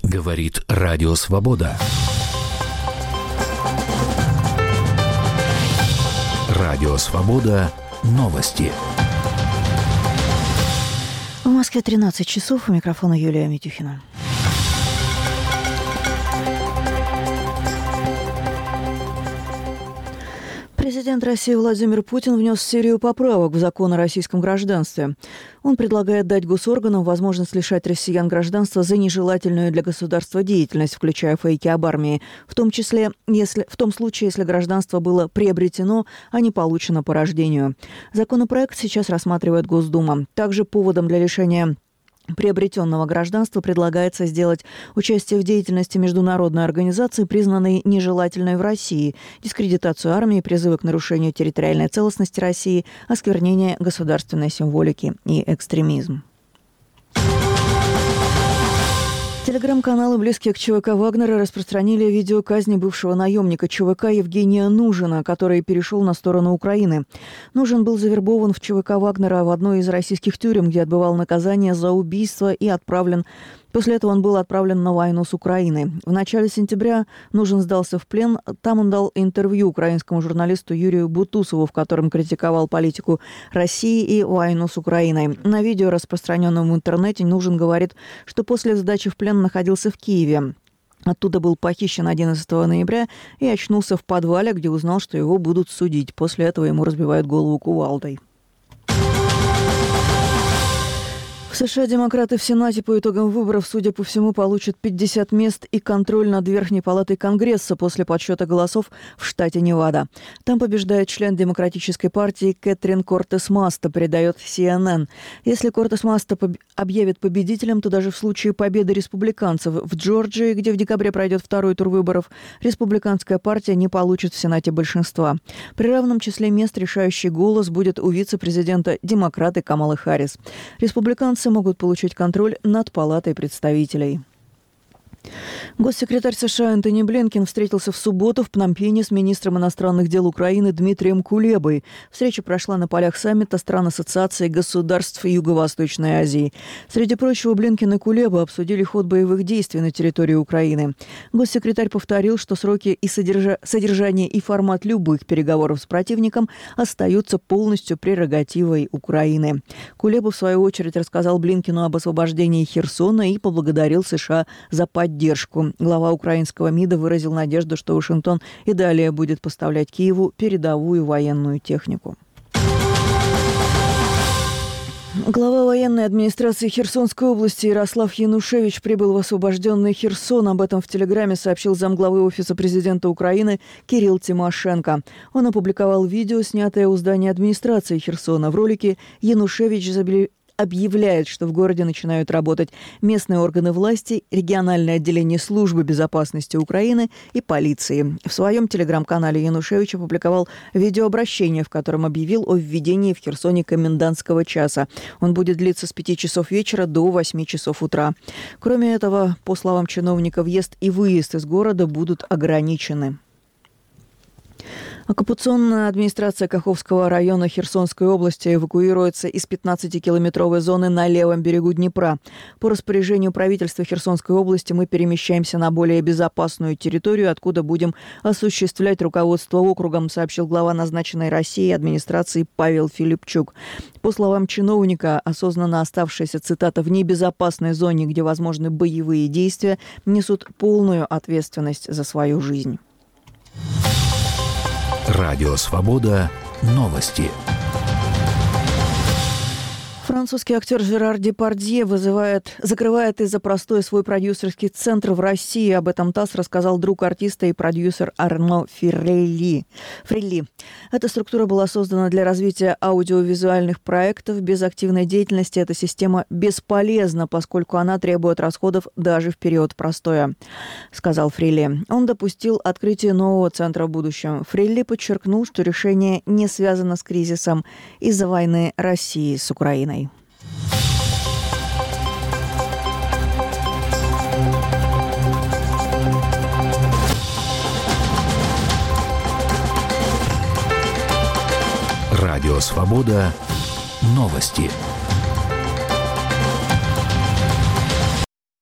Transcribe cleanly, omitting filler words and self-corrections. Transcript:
Говорит Радио Свобода. Радио Свобода. Новости. В Москве 13 часов. У микрофона Юлия Митюхина. Президент России Владимир Путин внес серию поправок в закон о российском гражданстве. Он предлагает дать госорганам возможность лишать россиян гражданства за нежелательную для государства деятельность, включая фейки об армии, в том случае, если гражданство было приобретено, а не получено по рождению. Законопроект сейчас рассматривает Госдума. Также поводом для лишения приобретенного гражданства предлагается сделать участие в деятельности международной организации, признанной нежелательной в России, дискредитацию армии, призывы к нарушению территориальной целостности России, осквернение государственной символики и экстремизм. Телеграм-каналы, близкие к ЧВК Вагнера, распространили видео казни бывшего наемника ЧВК Евгения Нужина, который перешел на сторону Украины. Нужин был завербован в ЧВК Вагнера в одной из российских тюрем, где отбывал наказание за убийство и отправлен. После этого он был отправлен на войну с Украиной. В начале сентября Нужин сдался в плен. Там он дал интервью украинскому журналисту Юрию Бутусову, в котором критиковал политику России и войну с Украиной. На видео, распространенном в интернете, Нужин говорит, что после сдачи в плен находился в Киеве. Оттуда был похищен 11 ноября и очнулся в подвале, где узнал, что его будут судить. После этого ему разбивают голову кувалдой. В США демократы в Сенате по итогам выборов, судя по всему, получат 50 мест и контроль над Верхней палатой Конгресса после подсчета голосов в штате Невада. Там побеждает член Демократической партии Кэтрин Кортес Маста, передает CNN. Если Кортес Маста объявит победителем, то даже в случае победы республиканцев в Джорджии, где в декабре пройдет второй тур выборов, республиканская партия не получит в Сенате большинства. При равном числе мест решающий голос будет у вице-президента демократа Камалы Харрис. Республиканцы могут получить контроль над Палатой представителей. Госсекретарь США Антони Блинкен встретился в субботу в Пномпене с министром иностранных дел Украины Дмитрием Кулебой. Встреча прошла на полях саммита стран Ассоциации государств Юго-Восточной Азии. Среди прочего, Блинкен и Кулеба обсудили ход боевых действий на территории Украины. Госсекретарь повторил, что сроки и содержание и формат любых переговоров с противником остаются полностью прерогативой Украины. Кулеба, в свою очередь, рассказал Блинкену об освобождении Херсона и поблагодарил США за поддержку. Глава украинского МИДа выразил надежду, что Вашингтон и далее будет поставлять Киеву передовую военную технику. Глава военной администрации Херсонской области Ярослав Янушевич прибыл в освобожденный Херсон. Об этом в Телеграме сообщил замглавы Офиса президента Украины Кирилл Тимошенко. Он опубликовал видео, снятое у здания администрации Херсона. В ролике Янушевич объявляет, что в городе начинают работать местные органы власти, региональное отделение службы безопасности Украины и полиции. В своем телеграм-канале Янушевич опубликовал видеообращение, в котором объявил о введении в Херсоне комендантского часа. Он будет длиться с 5 часов вечера до 8 часов утра. Кроме этого, по словам чиновника, въезд и выезд из города будут ограничены. Оккупационная администрация Каховского района Херсонской области эвакуируется из 15-километровой зоны на левом берегу Днепра. По распоряжению правительства Херсонской области мы перемещаемся на более безопасную территорию, откуда будем осуществлять руководство округом, сообщил глава назначенной Россией администрации Павел Филипчук. По словам чиновника, осознанно оставшиеся, цитата, в небезопасной зоне, где возможны боевые действия, несут полную ответственность за свою жизнь. Радио Свобода. Новости. Французский актер Жерар Депардье закрывает из-за простоя свой продюсерский центр в России. Об этом ТАСС рассказал друг артиста и продюсер Арно Фрелли. Эта структура была создана для развития аудиовизуальных проектов. Без активной деятельности эта система бесполезна, поскольку она требует расходов даже в период простоя, сказал Фрелли. Он допустил открытие нового центра в будущем. Фрелли подчеркнул, что решение не связано с кризисом из-за войны России с Украиной. Радио Свобода. Новости.